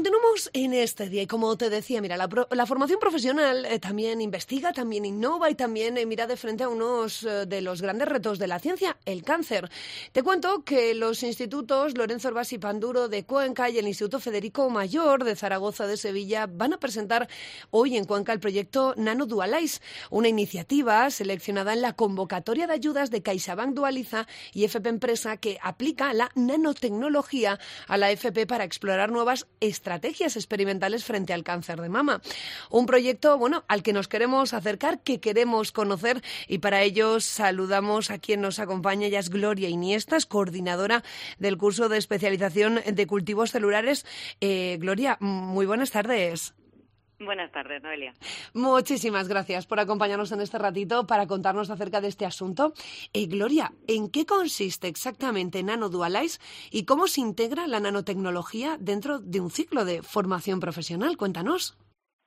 continuamos en este día y como te decía, mira, la formación profesional también investiga, también innova y también mira de frente a unos de los grandes retos de la ciencia, el cáncer. Te cuento que los institutos Lorenzo Orbas y Panduro de Cuenca y el Instituto Federico Mayor de Zaragoza de Sevilla van a presentar hoy en Cuenca el proyecto Nano Dualize, una iniciativa seleccionada en la convocatoria de ayudas de CaixaBank Dualiza y FP Empresa que aplica la nanotecnología a la FP para explorar nuevas estrategias experimentales frente al cáncer de mama. Un proyecto, al que nos queremos acercar, que queremos conocer, y para ello saludamos a quien nos acompaña. Ella es Gloria Iniestas, coordinadora del curso de especialización de cultivos celulares. Gloria, muy buenas tardes. Buenas tardes, Noelia. Muchísimas gracias por acompañarnos en este ratito para contarnos acerca de este asunto. Gloria, ¿en qué consiste exactamente Nano Dualize y cómo se integra la nanotecnología dentro de un ciclo de formación profesional? Cuéntanos.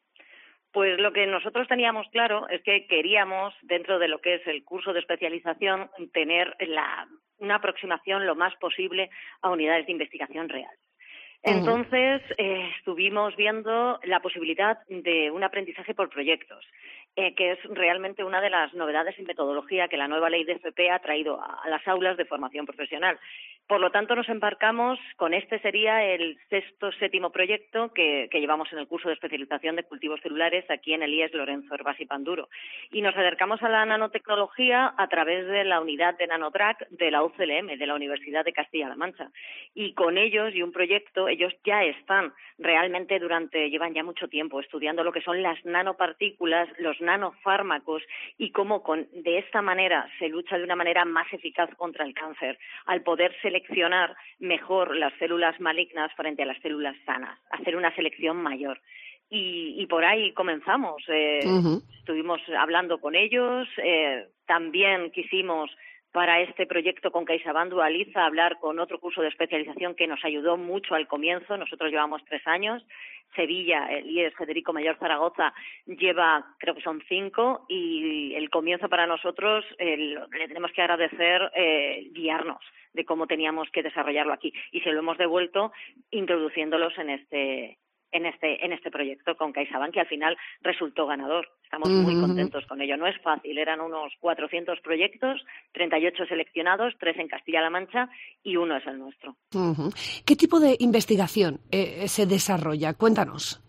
Pues lo que nosotros teníamos claro es que queríamos, dentro de lo que es el curso de especialización, tener una aproximación lo más posible a unidades de investigación real. Entonces, estuvimos viendo la posibilidad de un aprendizaje por proyectos, que es realmente una de las novedades en metodología que la nueva ley de FP ha traído a las aulas de formación profesional. Por lo tanto, nos embarcamos con sería el séptimo proyecto que llevamos en el curso de especialización de cultivos celulares aquí en el IES Lorenzo Orbas y Panduro. Y nos acercamos a la nanotecnología a través de la unidad de Nanotrack de la UCLM, de la Universidad de Castilla-La Mancha. Y con ellos y un proyecto, ellos ya están realmente llevan ya mucho tiempo estudiando lo que son las nanopartículas, los nanofármacos y cómo de esta manera se lucha de una manera más eficaz contra el cáncer, al poder seleccionar mejor las células malignas frente a las células sanas, hacer una selección mayor. Y por ahí comenzamos. Estuvimos hablando con ellos, también quisimos para este proyecto con CaixaBank Dualiza hablar con otro curso de especialización que nos ayudó mucho al comienzo. Nosotros llevamos 3 años. Sevilla, el IES Federico Mayor Zaragoza, creo que son 5, y el comienzo para nosotros le tenemos que agradecer guiarnos de cómo teníamos que desarrollarlo aquí. Y se lo hemos devuelto introduciéndolos en este proyecto con CaixaBank, que al final resultó ganador. Estamos muy contentos con ello. No es fácil, eran unos 400 proyectos, 38 seleccionados, 3 en Castilla-La Mancha y 1 es el nuestro. ¿Qué tipo de investigación se desarrolla? Cuéntanos.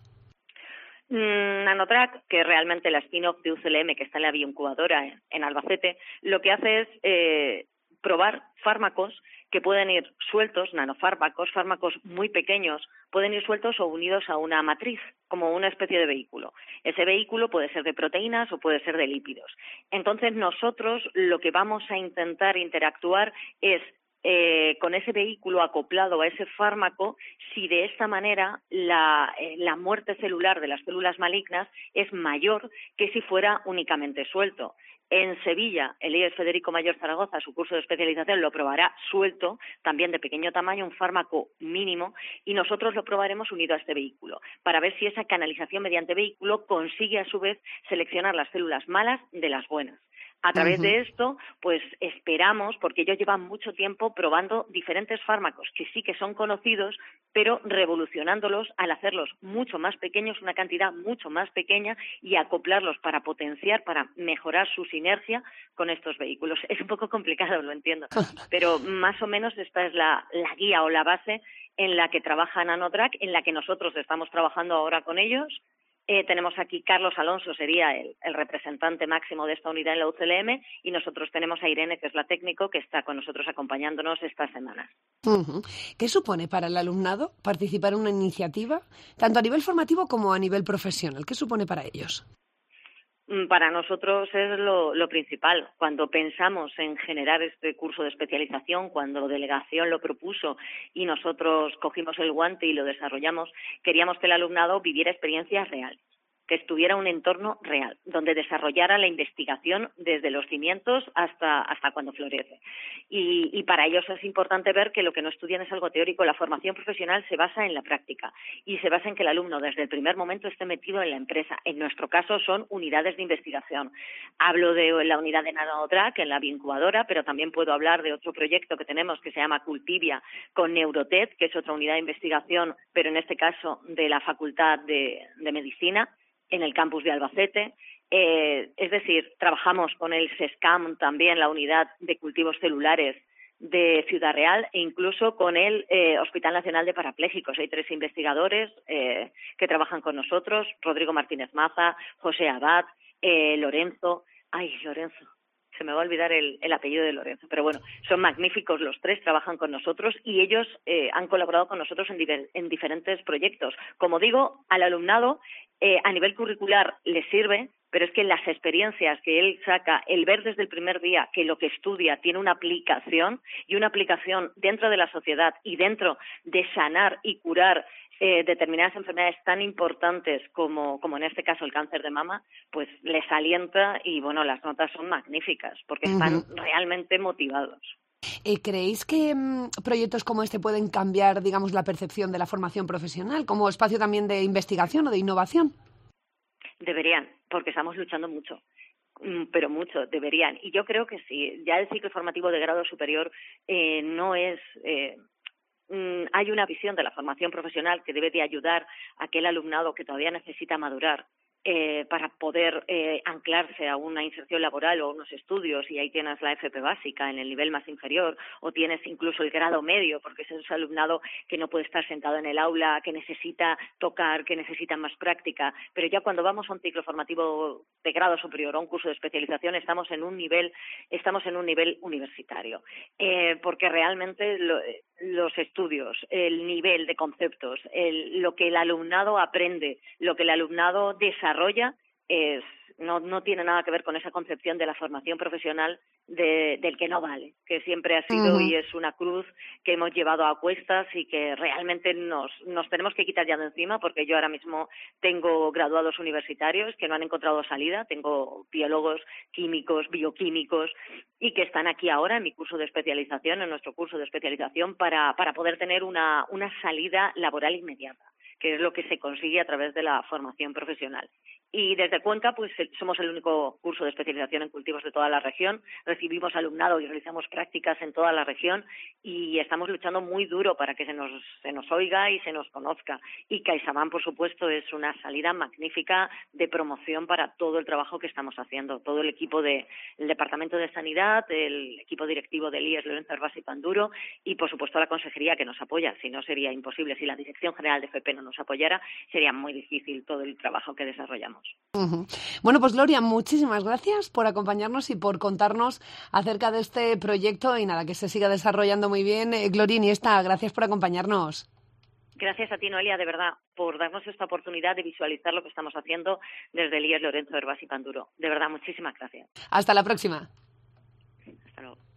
Nanotrack, que realmente la spin-off de UCLM, que está en la bioincubadora en Albacete, lo que hace es probar fármacos que pueden ir sueltos, nanofármacos, fármacos muy pequeños, pueden ir sueltos o unidos a una matriz, como una especie de vehículo. Ese vehículo puede ser de proteínas o puede ser de lípidos. Entonces, nosotros lo que vamos a intentar interactuar es con ese vehículo acoplado a ese fármaco, si de esta manera la muerte celular de las células malignas es mayor que si fuera únicamente suelto. En Sevilla, el IES Federico Mayor Zaragoza, su curso de especialización, lo probará suelto, también de pequeño tamaño, un fármaco mínimo, y nosotros lo probaremos unido a este vehículo, para ver si esa canalización mediante vehículo consigue a su vez seleccionar las células malas de las buenas. A través de esto, pues esperamos, porque ellos llevan mucho tiempo probando diferentes fármacos que sí que son conocidos, pero revolucionándolos al hacerlos mucho más pequeños, una cantidad mucho más pequeña, y acoplarlos para potenciar, para mejorar su sinergia con estos vehículos. Es un poco complicado, lo entiendo, pero más o menos esta es la guía o la base en la que trabaja Nanotrack, en la que nosotros estamos trabajando ahora con ellos. Tenemos aquí Carlos Alonso, sería el representante máximo de esta unidad en la UCLM, y nosotros tenemos a Irene, que es la técnico, que está con nosotros acompañándonos estas semanas. ¿Qué supone para el alumnado participar en una iniciativa, tanto a nivel formativo como a nivel profesional? ¿Qué supone para ellos? Para nosotros es lo principal. Cuando pensamos en generar este curso de especialización, cuando Delegación lo propuso y nosotros cogimos el guante y lo desarrollamos, queríamos que el alumnado viviera experiencias reales. que tuviera un entorno real, donde desarrollara la investigación desde los cimientos hasta cuando florece. Y para ellos es importante ver que lo que no estudian es algo teórico. La formación profesional se basa en la práctica y se basa en que el alumno desde el primer momento esté metido en la empresa. En nuestro caso son unidades de investigación. Hablo de la unidad de NanoTrack en la incubadora, pero también puedo hablar de otro proyecto que tenemos que se llama Cultivia con Neurotet, que es otra unidad de investigación, pero en este caso de la Facultad de Medicina, en el campus de Albacete. Es decir, trabajamos con el SESCAM también, la unidad de cultivos celulares de Ciudad Real, e incluso con el Hospital Nacional de Parapléjicos. Hay 3 investigadores que trabajan con nosotros: Rodrigo Martínez Maza, José Abad, Lorenzo. Se me va a olvidar el apellido de Lorenzo, pero bueno, son magníficos los 3, trabajan con nosotros y ellos han colaborado con nosotros en diferentes proyectos. Como digo, al alumnado a nivel curricular les sirve, pero es que las experiencias que él saca, el ver desde el primer día que lo que estudia tiene una aplicación, y una aplicación dentro de la sociedad y dentro de sanar y curar determinadas enfermedades tan importantes como en este caso el cáncer de mama, pues les alienta y bueno, las notas son magníficas porque están realmente motivados. ¿Creéis que proyectos como este pueden cambiar, digamos, la percepción de la formación profesional como espacio también de investigación o de innovación? Deberían, porque estamos luchando mucho, pero mucho, deberían. Y yo creo que sí. Ya el ciclo formativo de grado superior no es... hay una visión de la formación profesional que debe de ayudar a aquel alumnado que todavía necesita madurar para poder anclarse a una inserción laboral o a unos estudios, y ahí tienes la FP básica en el nivel más inferior, o tienes incluso el grado medio, porque ese es el alumnado que no puede estar sentado en el aula, que necesita tocar, que necesita más práctica. Pero ya cuando vamos a un ciclo formativo de grado superior o a un curso de especialización estamos en un nivel universitario, porque realmente los estudios, el nivel de conceptos, lo que el alumnado aprende, lo que el alumnado desarrolla, no tiene nada que ver con esa concepción de la formación profesional del que no vale, que siempre ha sido y es una cruz que hemos llevado a cuestas y que realmente nos tenemos que quitar ya de encima, porque yo ahora mismo tengo graduados universitarios que no han encontrado salida, tengo biólogos, químicos, bioquímicos, y que están aquí ahora en mi curso de especialización, en nuestro curso de especialización, para poder tener una salida laboral inmediata, que es lo que se consigue a través de la formación profesional. Y desde Cuenca, pues somos el único curso de especialización en cultivos de toda la región. Recibimos alumnado y realizamos prácticas en toda la región y estamos luchando muy duro para que se nos oiga y se nos conozca. Y CaixaBank, por supuesto, es una salida magnífica de promoción para todo el trabajo que estamos haciendo. Todo el equipo del Departamento de Sanidad, el equipo directivo del IES Lorenzo Herbás y Panduro, y por supuesto la consejería que nos apoya. Si no, sería imposible. Si la Dirección General de FP no nos apoyara, sería muy difícil todo el trabajo que desarrollamos. Bueno, pues Gloria, muchísimas gracias por acompañarnos y por contarnos acerca de este proyecto, y nada, que se siga desarrollando muy bien. Gloria Iniesta, gracias por acompañarnos. Gracias a ti, Noelia, de verdad, por darnos esta oportunidad de visualizar lo que estamos haciendo desde el IES Lorenzo Herbás y Panduro. De verdad, muchísimas gracias. Hasta la próxima. Hasta luego.